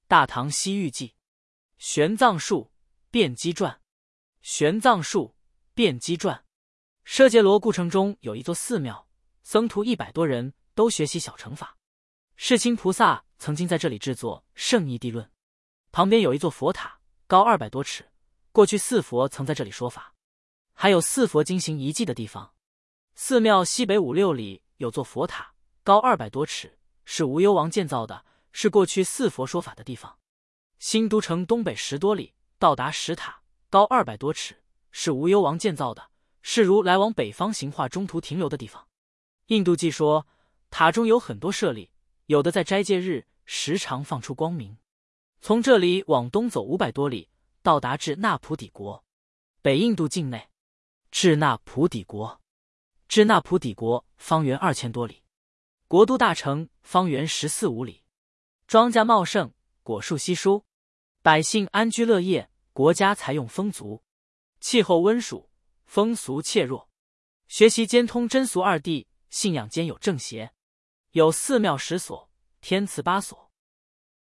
大唐西域记》。玄奘术辩机传。玄奘术辩机传。舍揭罗故城中有一座寺庙，僧徒100多人都学习小乘法。世亲菩萨曾经在这里制作《圣义谛论》。旁边有一座佛塔，高200多尺，过去四佛曾在这里说法，还有四佛经行遗迹的地方。寺庙西北5、6里有座佛塔，高200多尺，是无忧王建造的，是过去四佛说法的地方。新都城东北10多里到达石塔，高200多尺，是无忧王建造的，是如来往北方行化中途停留的地方。印度记说，塔中有很多舍利，有的在斋戒日时常放出光明。从这里往东走500多里，到达至那普底国。北印度境内，至那普底国。至那普底国方圆2000多里，国都大城方圆14、15里，庄稼茂盛，果树稀疏，百姓安居乐业，国家财用丰足，气候温暑，风俗怯弱，学习兼通真俗2谛，信仰兼有正邪，有寺庙10所，天祠8所。